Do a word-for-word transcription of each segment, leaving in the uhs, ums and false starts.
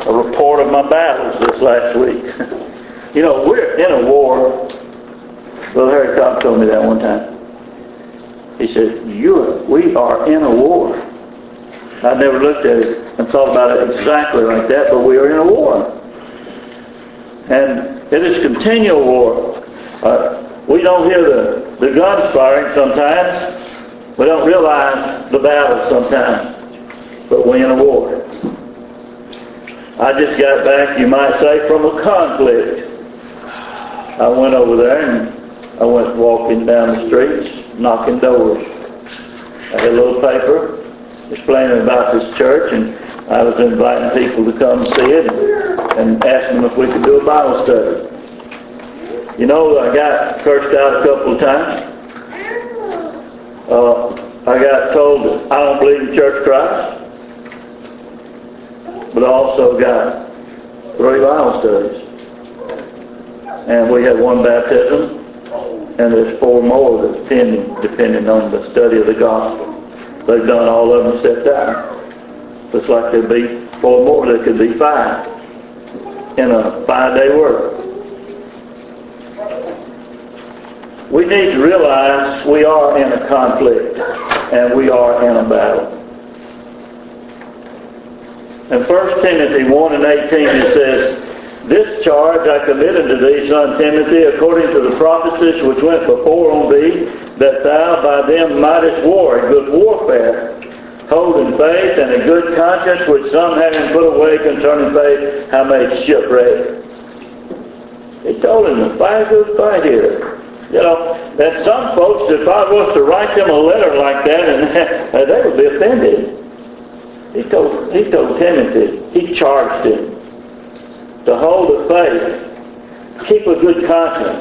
a report of my battles this last week. You know, we're in a war. Brother Harry Cobb told me that one time. He said, you, we are in a war. I never looked at it and thought about it exactly like that, but we are in a war. And it is continual war. Uh, we don't hear the, the guns firing sometimes. We don't realize the battle sometimes. But we're in a war. I just got back, you might say, from a conflict. I went over there and I went walking down the streets, knocking doors. I had a little paper explaining about this church, and I was inviting people to come see it and, and asking them if we could do a Bible study. You know, I got cursed out a couple of times. Uh, I got told that I don't believe in Church of Christ. But I also got three Bible studies. And we had one baptism, and there's four more that's pending, depending on the study of the gospel. They've done all of them except that. Looks like there'd be four more. There could be five in a five-day work. We need to realize we are in a conflict, and we are in a battle. In First Timothy one and eighteen it says, this charge I commit unto thee, son Timothy, according to the prophecies which went before on thee, that thou by them mightest war a good warfare, holding faith and a good conscience, which some having put away concerning faith have made shipwreck. He told him to fight a good fight here. You know, that some folks, if I was to write them a letter like that, and they would be offended. He told, he told Timothy, he charged him to hold the faith, keep a good conscience,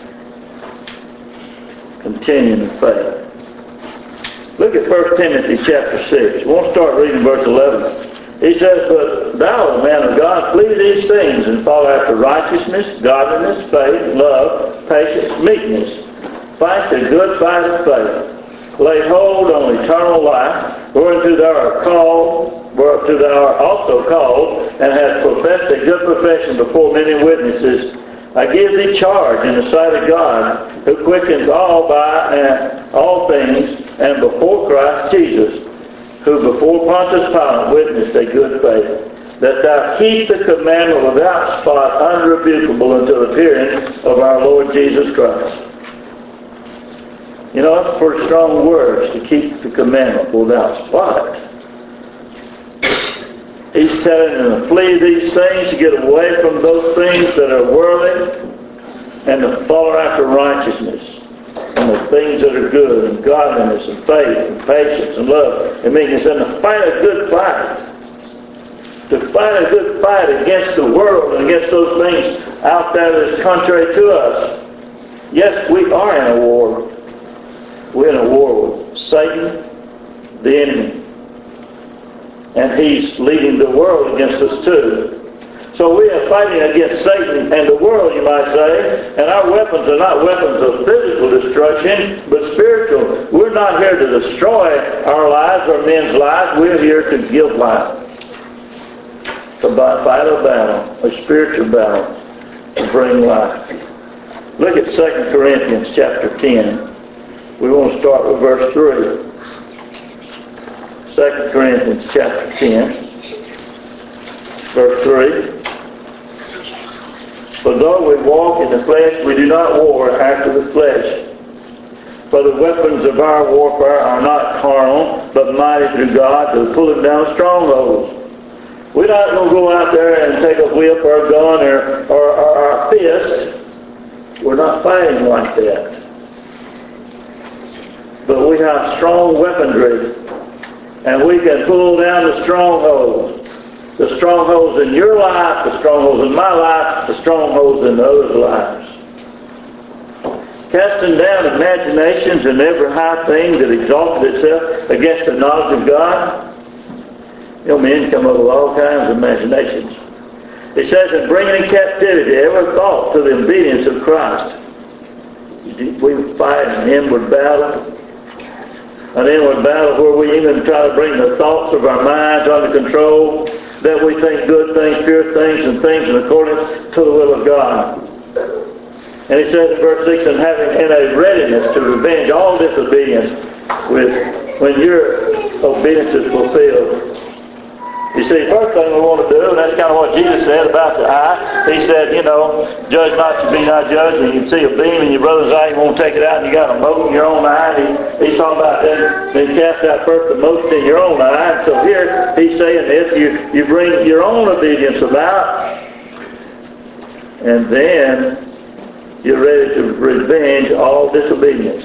continue in faith. Look at First Timothy chapter six. We want to start reading verse eleven. He says, but thou, man of God, flee these things and follow after righteousness, godliness, faith, love, patience, meekness. Fight the good fight of faith. Lay hold on eternal life, whereunto thou art called, whereunto thou art also called, and hast professed a good profession before many witnesses. I give thee charge in the sight of God, who quickens all by and all things, and before Christ Jesus, who before Pontius Pilate witnessed a good faith, that thou keep the commandment without spot, unrebukable until the appearing of our Lord Jesus Christ. You know, that's pretty strong words, to keep the commandment without spot. He's telling them to flee these things, to get away from those things that are worldly, and to follow after righteousness, and the things that are good, and godliness, and faith, and patience, and love, and meekness, and to fight a good fight. To fight a good fight against the world, and against those things out there that is contrary to us. Yes, we are in a war. We're in a war with Satan, the enemy. And he's leading the world against us too. So we are fighting against Satan and the world, you might say. And our weapons are not weapons of physical destruction, but spiritual. We're not here to destroy our lives or men's lives. We're here to give life. To fight a battle, a spiritual battle, to bring life. Look at Second Corinthians chapter ten. We want to start with verse three. Second Corinthians chapter ten, verse three. For though we walk in the flesh, we do not war after the flesh. For the weapons of our warfare are not carnal, but mighty through God to pulling down strongholds. We're not going to go out there and take a whip or a gun or, or, or our fist. We're not fighting like that. But we have strong weaponry, and we can pull down the strongholds. The strongholds in your life, the strongholds in my life, the strongholds in others' lives. Casting down imaginations and every high thing that exalted itself against the knowledge of God. You know, men come up with all kinds of imaginations. It says, and bringing in captivity every thought to the obedience of Christ. We fight an inward battle. An inward battle where we even try to bring the thoughts of our minds under control. that we think good things, pure things, and things in accordance to the will of God. And he says in verse six, and having in a readiness to revenge all disobedience with when your obedience is fulfilled. You see, the first thing we want to do, and that's kind of what Jesus said about the eye. He said, you know, judge not to be not judged. And you can see a beam in your brother's eye, you won't take it out, and you got a mote in your own eye. He, he's talking about then, then cast out first the mote in your own eye. And so here, he's saying this, you, you bring your own obedience about, and then you're ready to revenge all disobedience.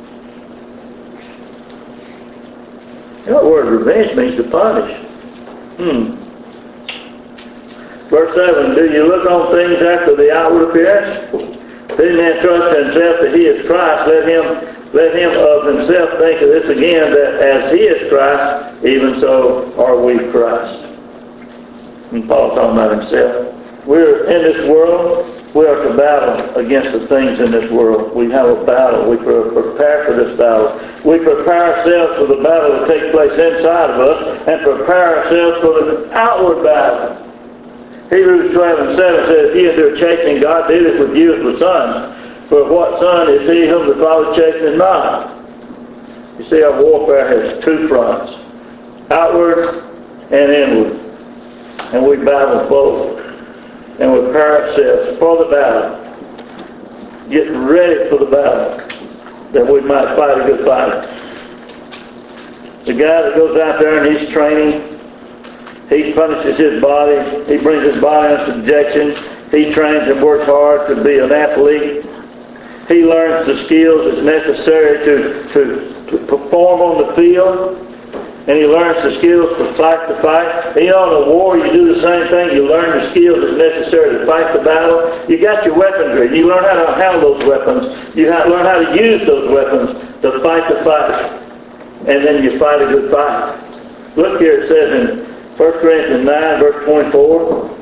You know what word revenge means? To punish. Hmm. Verse seven, do you look on things after the outward appearance? If any man trust himself that he is Christ, let him let him of himself think of this again, that as he is Christ, even so are we Christ. And Paul talking about himself. We're in this world. We are to battle against the things in this world. We have a battle. We prepare for this battle. We prepare ourselves for the battle that takes place inside of us and prepare ourselves for the outward battle. Hebrews twelve and seven says, if ye endure chastening, God dealeth with you as with sons. For what son is he whom the Father chasteneth not? You see, our warfare has two fronts, outward and inward. And we battle both. And we prepare ourselves for the battle. Get ready for the battle, that we might fight a good fight. The guy that goes out there and he's training, he punishes his body, he brings his body under subjection, he trains and works hard to be an athlete. He learns the skills that's necessary to, to, to perform on the field. And he learns the skills to fight the fight. You know, in a war, you do the same thing. You learn the skills that's necessary to fight the battle. You got your weaponry. You learn how to handle those weapons. You have, learn how to use those weapons to fight the fight. And then you fight a good fight. Look here, it says in First Corinthians nine, verse twenty-four.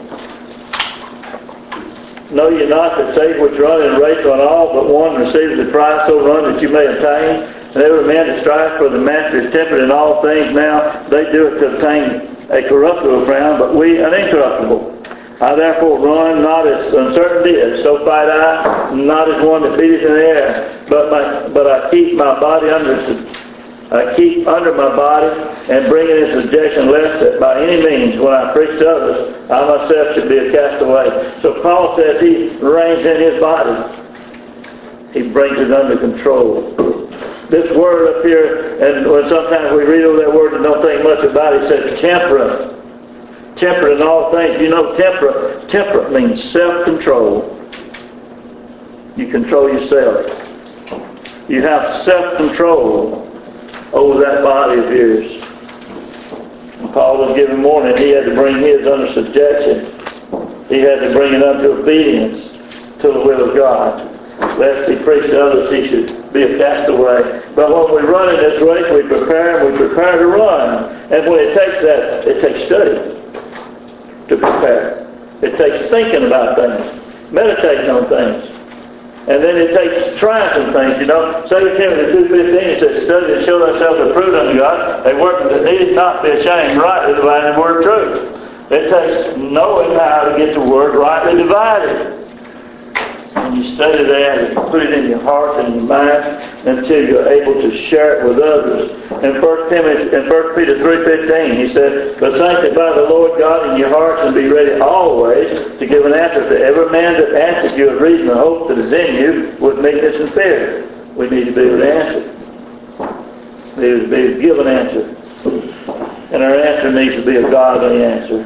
Know ye not that they which run in a race run all, but one receives the prize, so run that you may obtain. And every man that strives for the master is tempered in all things. Now they do it to obtain a corruptible crown, but we an incorruptible. I therefore run not as uncertainty, as so fight I, not as one that beateth in the air, but my, but I keep my body under I keep under my body and bring it in subjection, lest that by any means, when I preach to others, I myself should be a castaway. So Paul says he reigns in his body. He brings it under control. This word up here, and when sometimes we read over that word and don't think much about it, it says temperate. Temperate in all things. You know, temperate, temperate means self-control. You control yourself. You have self-control over that body of yours. And Paul was given warning. He had to bring his under subjection. He had to bring it unto obedience to the will of God. Lest he preach to others, he should be a castaway. But when we run in this race, we prepare and we prepare to run. And when it takes that, it takes study to prepare. It takes thinking about things, meditating on things. And then it takes trying some things, you know. Second Timothy two fifteen says, study to show thyself approved unto God, a workman that needeth not be ashamed, rightly dividing the word of truth. It takes knowing how to get the word rightly divided. And you study that and you put it in your heart and your mind until you're able to share it with others. In First Timothy, in First Peter three fifteen, he said, but sanctify the Lord God in your hearts and be ready always to give an answer to every man that answers you of reason and hope that is in you with meekness and fear. We need to be able to answer. We need to be able to give an answer. And our answer needs to be a godly answer.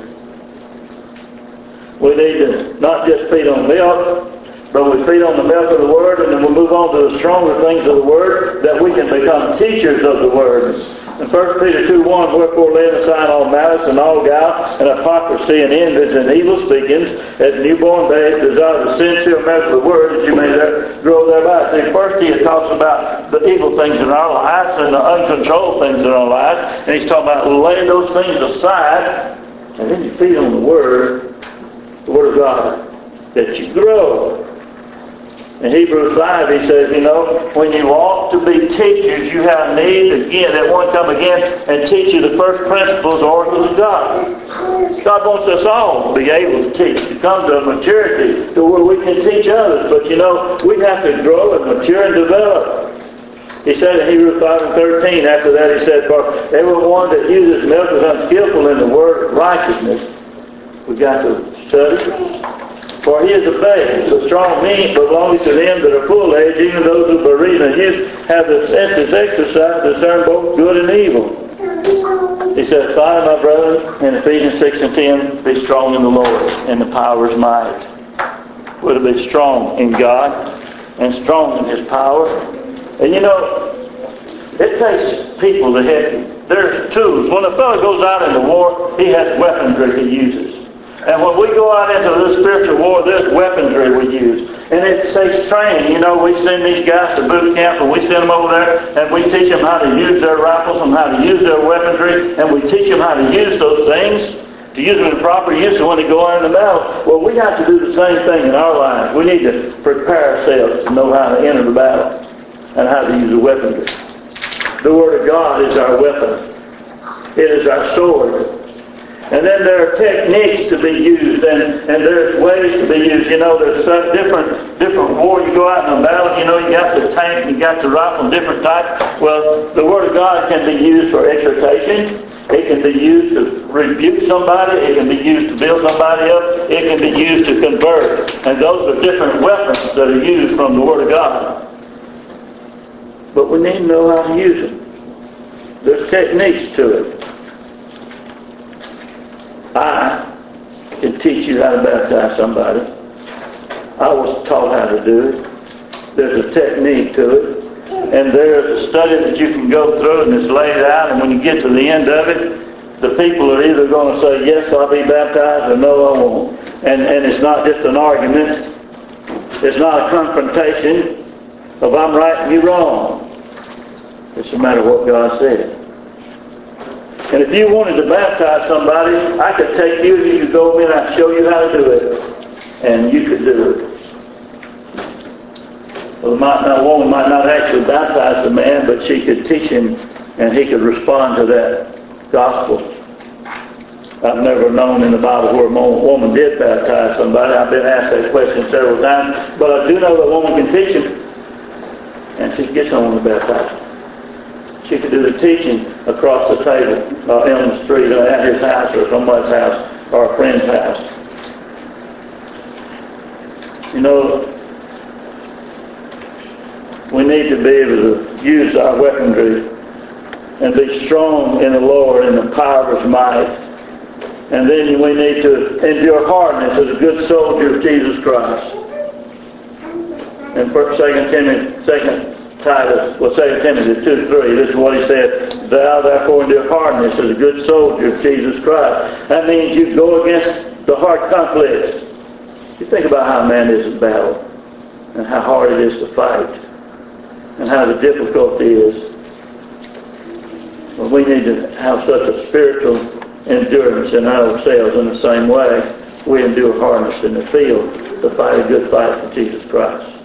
We need to not just feed on milk, but we feed on the milk of the Word, and then we'll move on to the stronger things of the Word, that we can become teachers of the Word. In First Peter two one, wherefore laying aside all malice and all guile and hypocrisy and envies and evil speakings, as newborn babes desire the sincere milk of the Word, that you may there, grow thereby. See, first he talks about the evil things in our lives and the uncontrolled things in our lives, and he's talking about laying those things aside, and then you feed on the Word, the Word of God, that you grow. In Hebrews five, he says, you know, when you ought to be teachers, you have need, again, that one come again and teach you the first principles, oracles of God. God wants us all to be able to teach, to come to a maturity to where we can teach others. But you know, we have to grow and mature and develop. He said in Hebrews five and thirteen, after that he said, for everyone that uses milk is unskillful in the word of righteousness. We've got to study. For he is a babe, the strong meat belongs to them that are full age, even those who by reason of use have the senses exercised to discern both good and evil. He says, finally, my brother, in Ephesians six and ten, be strong in the Lord and the power of His might. We're to be strong in God and strong in His power. And you know, it takes people to help you. There's tools. When a fellow goes out into war, he has weaponry he uses. And when we go out into this spiritual war, there's weaponry we use. And it takes training. You know, we send these guys to boot camp and we send them over there and we teach them how to use their rifles and how to use their weaponry. And we teach them how to use those things, to use them in proper use when they go out in the battle. Well, we have to do the same thing in our lives. We need to prepare ourselves to know how to enter the battle and how to use the weaponry. The Word of God is our weapon. It is our sword. And then there are techniques to be used, and, and there's ways to be used. You know, there's such different different war. You go out in a battle, you know, you got the tank, you got the rifle, different types. Well, the Word of God can be used for exhortation. It can be used to rebuke somebody. It can be used to build somebody up. It can be used to convert. And those are different weapons that are used from the Word of God. But we need to know how to use them. There's techniques to it. I can teach you how to baptize somebody. I was taught how to do it. There's a technique to it. And there's a study that you can go through and it's laid out, and when you get to the end of it, the people are either going to say, yes, I'll be baptized, or no, I won't. And, and it's not just an argument. It's not a confrontation of I'm right and you're wrong. It's a matter of what God said. And if you wanted to baptize somebody, I could take you and you could go in and I'd show you how to do it. And you could do it. Well, might not, a woman might not actually baptize the man, but she could teach him and he could respond to that gospel. I've never known in the Bible where a woman did baptize somebody. I've been asked that question several times. But I do know that a woman can teach him. And she can get someone to baptize him. She could do the teaching across the table, uh, in the street, uh, at his house, or somebody's house, or a friend's house. You know, we need to be able to use our weaponry and be strong in the Lord and the power of His might. And then we need to endure hardness as a good soldier of Jesus Christ. And Second Timothy, Second Titus, well, Second Timothy two three, this is what he said, thou therefore endure hardness as a good soldier of Jesus Christ. That means you go against the hard conflicts. You think about how man is in battle, and how hard it is to fight, and how the difficulty is. Well, we need to have such a spiritual endurance in ourselves in the same way we endure hardness in the field to fight a good fight for Jesus Christ.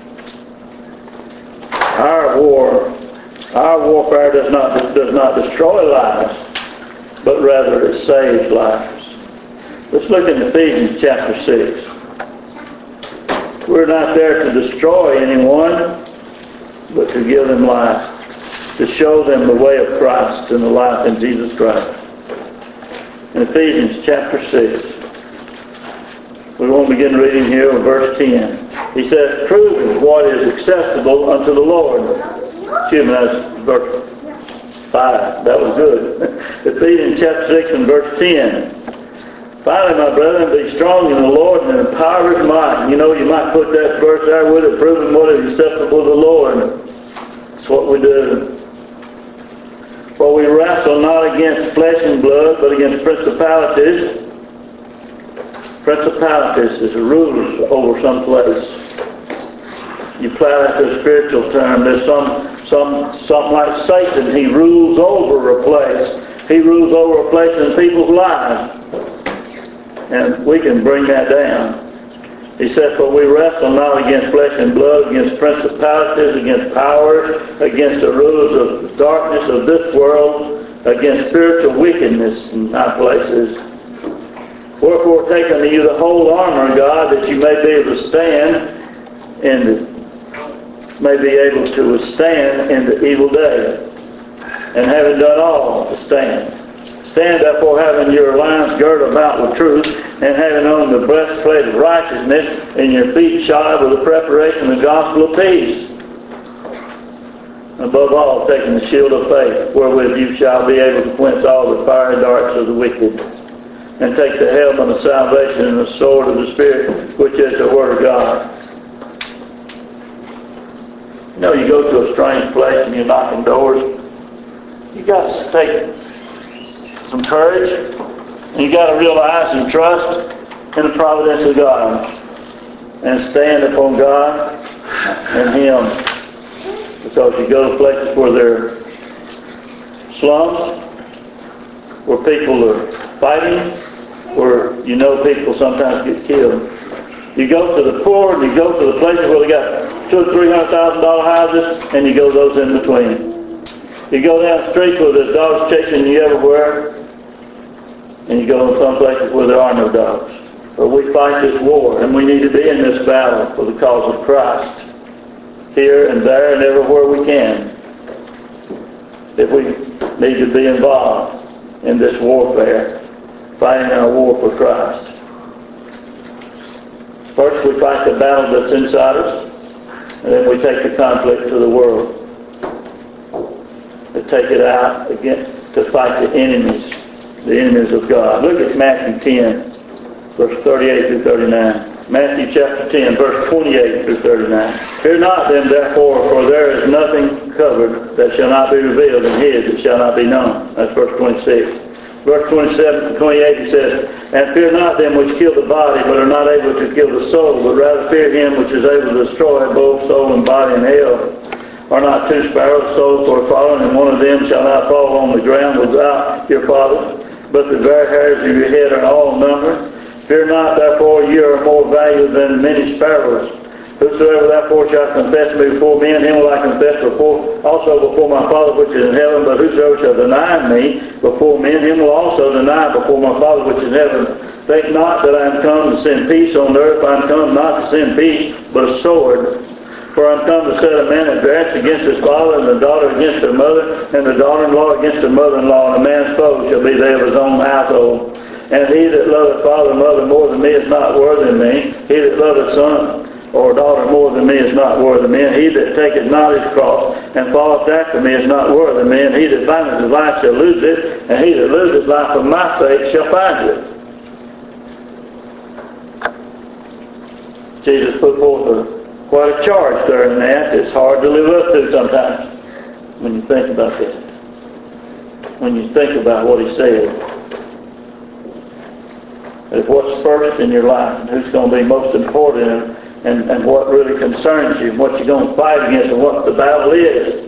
Our war, our warfare does not does not destroy lives, but rather it saves lives. Let's look in Ephesians chapter six. We're not there to destroy anyone, but to give them life, to show them the way of Christ and the life in Jesus Christ. In Ephesians chapter six, we want to begin reading here in verse ten. He says, prove what is acceptable unto the Lord. Excuse me, that's verse five. That was good. Ephesians chapter six and verse ten. Finally, my brethren, be strong in the Lord and in the power of His might. You know, you might put that verse there with it, proving what is acceptable to the Lord. That's what we do. For we wrestle not against flesh and blood, but against principalities. Principalities is rulers over some place. You apply that to a spiritual term. There's some, some, something like Satan. He rules over a place. He rules over a place in people's lives. And we can bring that down. He said, for we wrestle not against flesh and blood, against principalities, against powers, against the rulers of darkness of this world, against spiritual wickedness in high places. Wherefore take unto you the whole armor of God, that you may be able to stand in the, may be able to withstand in the evil day. And having done all, to stand. Stand therefore, having your loins girded about with truth, and having on the breastplate of righteousness, and your feet shod with the preparation of the gospel of peace. Above all, taking the shield of faith, wherewith you shall be able to quench all the fiery darts of the wicked, and take the helmet of salvation and the sword of the Spirit, which is the Word of God. You know, you go to a strange place and you're knocking doors. You got to take some courage, and you got to realize and trust in the providence of God, and stand upon God and Him, because you go to places where there are slums, where people are fighting, where you know people sometimes get killed. You go to the poor, and you go to the places where they got two or three hundred thousand dollar houses, and you go those in between. You go down the street where there's dogs chasing you everywhere, and you go in some places where there are no dogs. But we fight this war, and we need to be in this battle for the cause of Christ, here and there and everywhere we can. If we need to be involved in this warfare, fighting our war for Christ. First we fight the battle that's inside us, and then we take the conflict to the world. To take it out against, to fight the enemies, the enemies of God. Look at Matthew ten, verse thirty-eight through thirty-nine. Matthew chapter ten, verse twenty-eight through thirty-nine. Fear not them therefore, for there is nothing covered that shall not be revealed, and hid that shall not be known. That's verse twenty-six. Verse twenty-seven to twenty-eight, he says, And fear not them which kill the body, but are not able to kill the soul, but rather fear him which is able to destroy both soul and body in hell. Are not two sparrows sold for a farthing, and one of them shall not fall on the ground without your Father? But the very hairs of your head are all numbered. Fear not, therefore, ye are more valuable than many sparrows. Whosoever therefore shall confess me before men, him will I confess before, also before my Father which is in heaven. But whosoever shall deny me before men, him will also deny before my Father which is in heaven. Think not that I am come to send peace on earth. I am come not to send peace, but a sword. For I am come to set a man at variance against his father, and the daughter against her mother, and the daughter-in-law against her mother-in-law, and a man's foe shall be they of his own household. And he that loveth father or mother more than me is not worthy of me. He that loveth son or daughter more than me is not worthy of me. And he that taketh not his cross and falleth after me is not worthy of me. And he that findeth his life shall lose it, and he that loseth his life for my sake shall find it. Jesus put forth a Quite a charge there in that. It's hard to live up to sometimes when you think about that. When you think about what he said. If what's first in your life, and who's going to be most important, and, and, and what really concerns you, and what you're going to fight against, and what the battle is.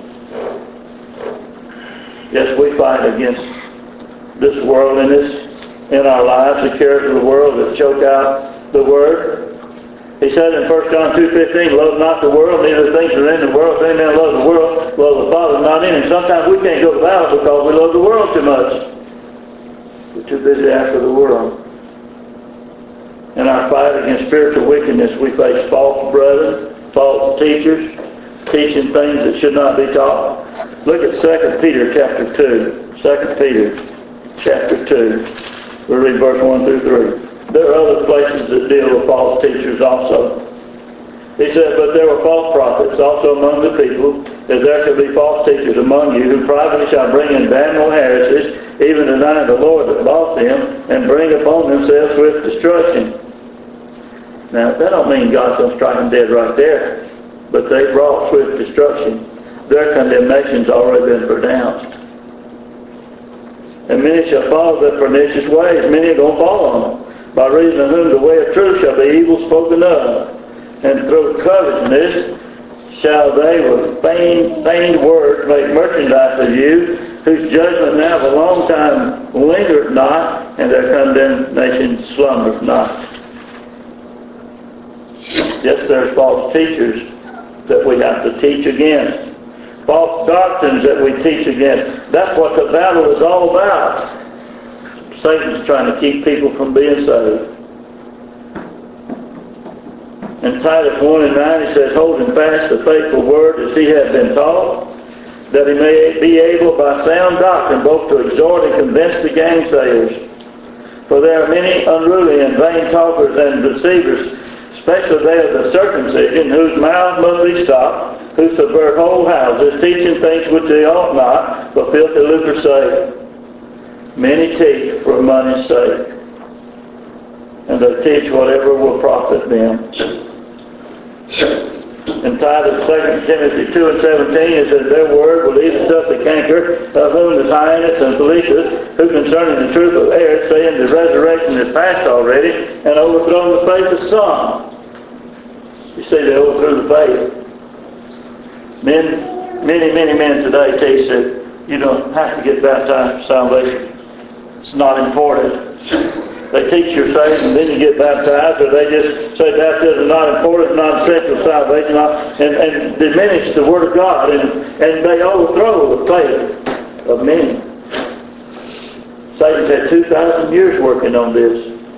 Yes, we fight against this worldliness in our lives, the cares of the world that choke out the Word. He said in First John two fifteen, Love not the world, neither the things that are in the world. If any man loves the world, love the Father not in him. Sometimes we can't go to battle because we love the world too much. We're too busy after the world. In our fight against spiritual wickedness, we face false brethren, false teachers, teaching things that should not be taught. Look at Second Peter chapter two. Second Peter chapter two. We'll read verse one through three. There are other places that deal with false teachers also. He said, But there were false prophets also among the people, as there shall be false teachers among you, who privately shall bring in damnable heresies, even denying the Lord that bought them, and bring upon themselves swift destruction. Now, that don't mean God's going to strike them dead right there, but they brought swift destruction. Their condemnation's already been pronounced. And many shall follow their pernicious ways. Many are going to fall on them. By reason of whom the way of truth shall be evil spoken of, and through covetousness shall they with feigned, feigned words make merchandise of you, whose judgment now of a long time lingereth not, and their condemnation slumbereth not. Yes, there's false teachers that we have to teach against. False doctrines that we teach against. That's what the battle is all about. Satan's trying to keep people from being saved. In Titus one and nine it says, holding fast the faithful word as he hath been taught, that he may be able by sound doctrine both to exhort and convince the gainsayers. For there are many unruly and vain talkers and deceivers, especially they of the circumcision, whose mouths must be stopped, who subvert whole houses, teaching things which they ought not, but filthy lucre's sake. Many teach for money's sake, and they teach whatever will profit them. In Titus, Second Timothy two and seventeen, it says, their word will eat up the canker, of whom is Hyannis and Philetus, who concerning the truth of error, saying the resurrection is past already, and overthrown the faith of some. You see, they overthrew the faith. Men, many, many men today teach that you don't have to get baptized for salvation. It's not important. They teach you're saved and then you get baptized, or they just say baptism is not important, not essential salvation, not, and, and diminish the Word of God, and, and they overthrow the faith of many. Satan's had two thousand years working on this.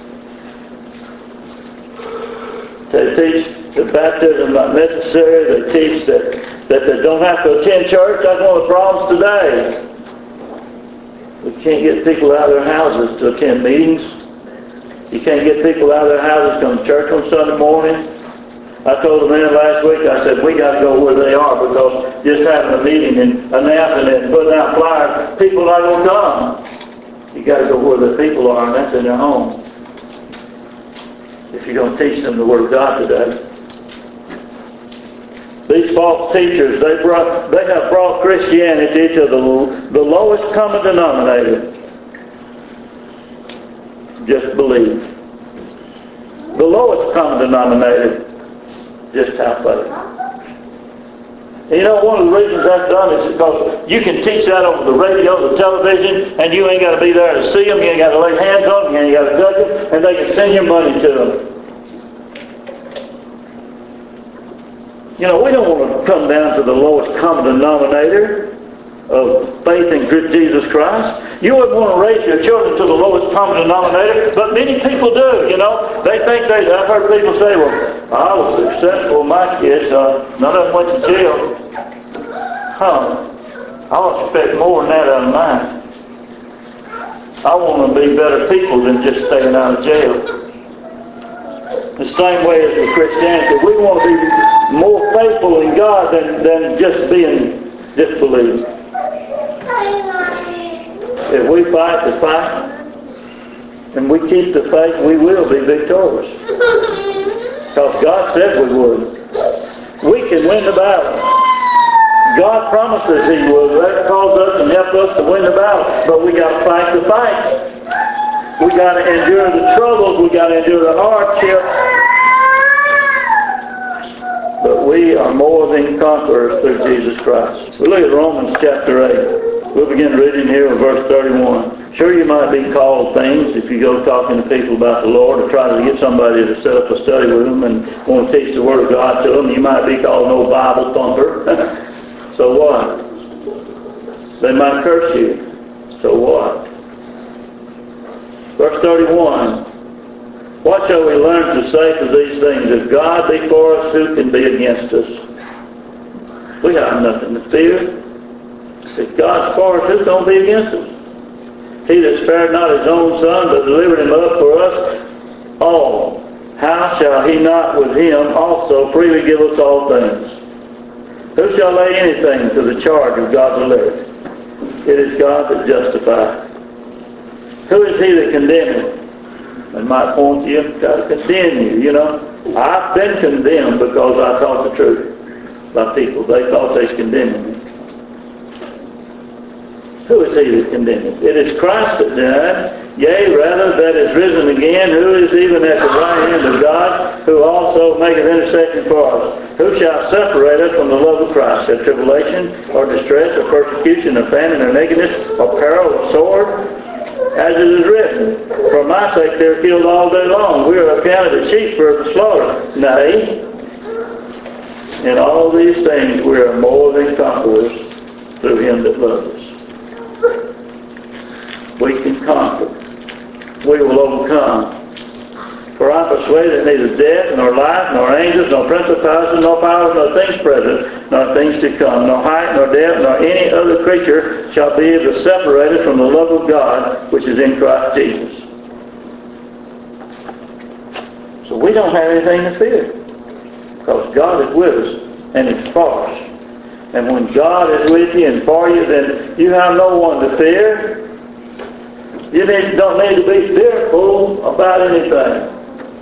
They teach that baptism is not necessary. They teach that, that they don't have to attend church. That's one of the problems today. We can't get people out of their houses to attend meetings. You can't get people out of their houses to come to church on Sunday morning. I told a man last week, I said, we got to go where they are, because just having a meeting and announcing it and putting out flyers, people are not going to come. You got to go where the people are, and that's in their home. If you're going to teach them the Word of God today. These false teachers, they brought, they have brought Christianity to the, the lowest common denominator. Just believe. The lowest common denominator, just have faith. And you know, one of the reasons that's done is because you can teach that over the radio, the television, and you ain't got to be there to see them, you ain't got to lay hands on them, you ain't got to touch them, and they can send your money to them. You know, we don't want to come down to the lowest common denominator of faith in Jesus Christ. You wouldn't want to raise your children to the lowest common denominator, but many people do, you know. They think they, I've heard people say, well, I was successful with my kids, uh, none of them went to jail. Huh. I would expect more than that out of mine. I want them to be better people than just staying out of jail. The same way as with Christianity. We want to be more faithful in God than, than just being disbelieved. If we fight the fight and we keep the faith, we will be victorious. Because God said we would. We can win the battle. God promises He will. That calls us and helps us to win the battle. But we got to fight the fight. We got to endure the troubles. We got to endure the hardship. But we are more than conquerors through Jesus Christ. We look at Romans chapter eight. We'll begin reading here in verse thirty-one. Sure, you might be called things if you go talking to people about the Lord, or try to get somebody to set up a study with them and want to teach the Word of God to them. You might be called no Bible thumper. So what? They might curse you. So what? Verse thirty-one. What shall we learn to say to these things? If God be for us, who can be against us? We have nothing to fear. If God's for us, who's going to be against us? He that spared not His own Son, but delivered Him up for us all, how shall He not with Him also freely give us all things? Who shall lay anything to the charge of God's elect? It is God that justifies. Who is He that condemneth? They might point to you and try to condemn you, you know. I've been condemned because I taught the truth by people. They thought they was condemning me. Who is He that condemneth? It is Christ that died, yea, rather, that is risen again, who is even at the right hand of God, who also maketh intercession for us. Who shall separate us from the love of Christ? Shall tribulation, or distress, or persecution, or famine, or nakedness, or peril, or sword? As it is written, for my sake they are killed all day long. We are accounted as sheep for the slaughter. Nay, in all these things we are more than conquerors through Him that loves us. We can conquer we will overcome. For I am persuaded that neither death, nor life, nor angels, nor principalities, nor powers, nor things present, nor things to come, nor height, nor depth, nor any other creature shall be able to separate us from the love of God, which is in Christ Jesus. So we don't have anything to fear, because God is with us, and He's for us. And when God is with you and for you, then you have no one to fear. You need, don't need to be fearful about anything.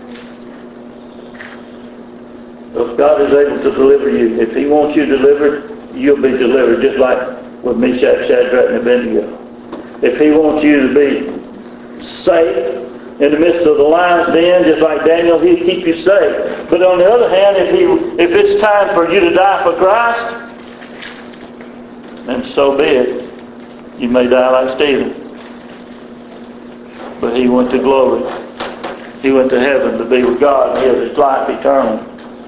If God is able to deliver you, if He wants you delivered, you'll be delivered, just like with Meshach, Shadrach, and Abednego. If He wants you to be safe in the midst of the lion's den, just like Daniel, He'll keep you safe. But on the other hand, if He, if it's time for you to die for Christ, then so be it. You may die like Stephen. But he went to glory. He went to heaven to be with God and give his life eternal.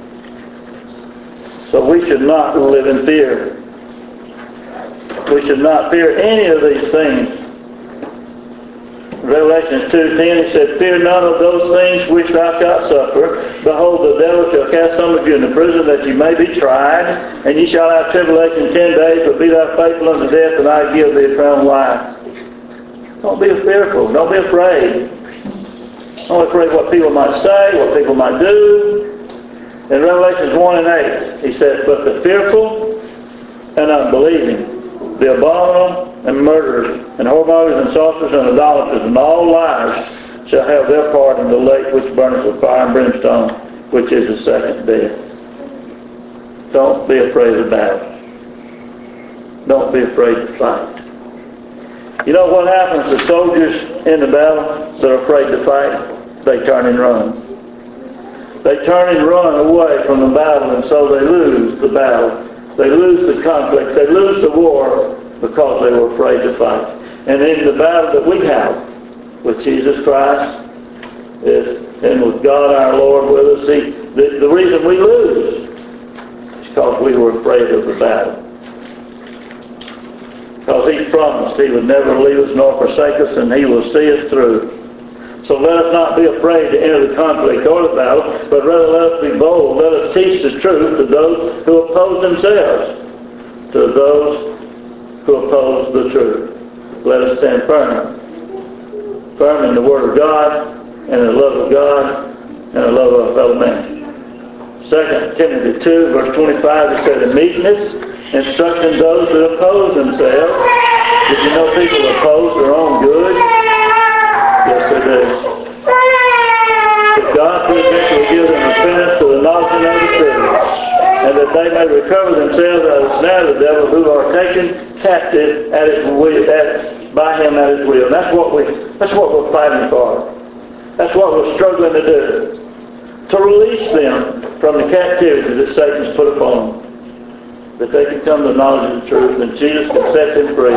So we should not live in fear. We should not fear any of these things. Revelation two ten, it said, "Fear none of those things which thou shalt suffer. Behold, the devil shall cast some of you into prison, that ye may be tried. And ye shall have tribulation ten days, but be thou faithful unto death, and I give thee eternal life." Don't be fearful. Don't be afraid. Don't be afraid what people might say, what people might do. In Revelation one and eight, he says, "But the fearful and unbelieving, the abominable and murderers, and whoremongers and sorcerers and idolaters, and all liars shall have their part in the lake which burneth with fire and brimstone, which is the second death." Don't be afraid of battle. Don't be afraid to fight. You know what happens to soldiers in the battle that are afraid to fight? They turn and run. They turn and run away from the battle, and so they lose the battle. They lose the conflict. They lose the war because they were afraid to fight. And in the battle that we have with Jesus Christ is, and with God our Lord with us, see, the, the reason we lose is because we were afraid of the battle. Because He promised He would never leave us nor forsake us, and He will see us through. So let us not be afraid to enter the conflict or the battle, but rather let us be bold. Let us teach the truth to those who oppose themselves, to those who oppose the truth. Let us stand firm, firm in the Word of God, and in the love of God, and the love of our fellow man. Second Timothy two, verse twenty-five, it said, "In meekness, instructing those who oppose themselves." Did you know people oppose their own good? Yes, they do. But God will eventually give them repentance to the knowledge of the truth, and that they may recover themselves out of the snare of the devil, who are taken captive at his will, at, by him at his will. And that's what we that's what we're fighting for. That's what we're struggling to do. To release them from the captivity that Satan's put upon them. That they can come to the knowledge of the truth, and Jesus can set them free.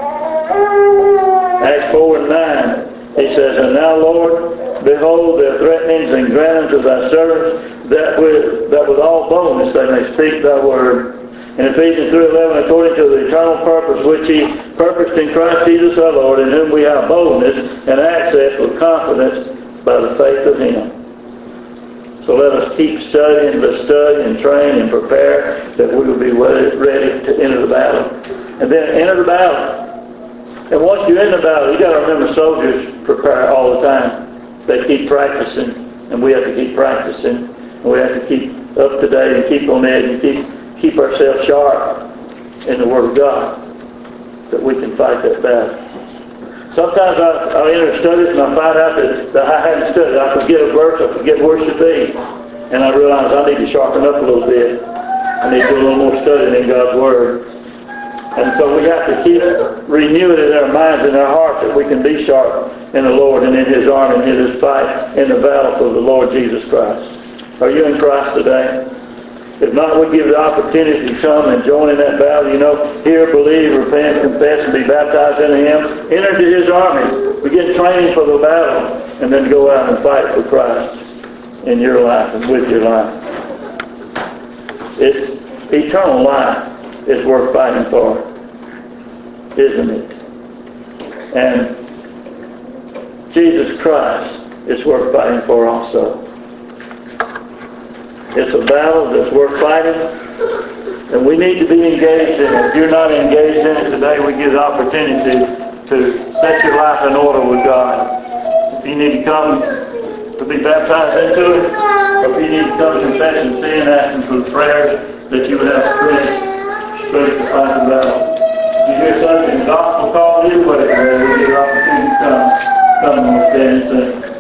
Acts four and nine, he says, "And now, Lord, behold their threatenings, and grant unto thy servants that with, that with all boldness they may speak thy word." In Ephesians three eleven, "According to the eternal purpose which He purposed in Christ Jesus our Lord, in whom we have boldness and access with confidence by the faith of Him." So let us keep studying, let's study and train and prepare, that we will be ready to enter the battle. And then enter the battle. And once you're in the battle, you've got to remember, soldiers prepare all the time. They keep practicing, and we have to keep practicing. And we have to keep up to date and keep on edge and keep, keep ourselves sharp in the Word of God, that we can fight that battle. Sometimes I, I enter studies and I find out that, that I hadn't studied. I forget a verse, I forget where it should be. And I realize I need to sharpen up a little bit. I need to do a little more studying in God's Word. And so we have to keep renewing it in our minds and our hearts, that we can be sharp in the Lord and in His army and in His fight in the battle for the Lord Jesus Christ. Are you in Christ today? If not, we give the opportunity to come and join in that battle. You know, hear, believe, repent, confess, and be baptized into Him. Enter into His army. Begin training for the battle, and then go out and fight for Christ in your life and with your life. It's eternal life. Is worth fighting for, isn't it? And Jesus Christ is worth fighting for also. It's a battle that's worth fighting, and we need to be engaged in it. If you're not engaged in it today, we get an opportunity to set your life in order with God. If you need to come to be baptized into it, or if you need to come confess and sin, asking for prayers that you would have strength, strength to fight the battle. If you hear something, the gospel calls you, whatever, we get an opportunity to come, come and stand and sing.